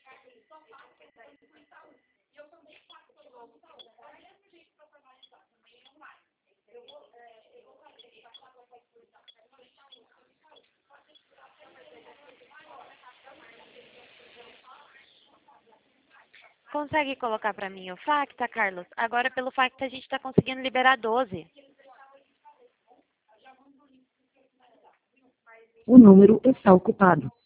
Consegue colocar para mim o Facta, Carlos? Agora pelo Facta a gente está conseguindo liberar 12. O número está ocupado.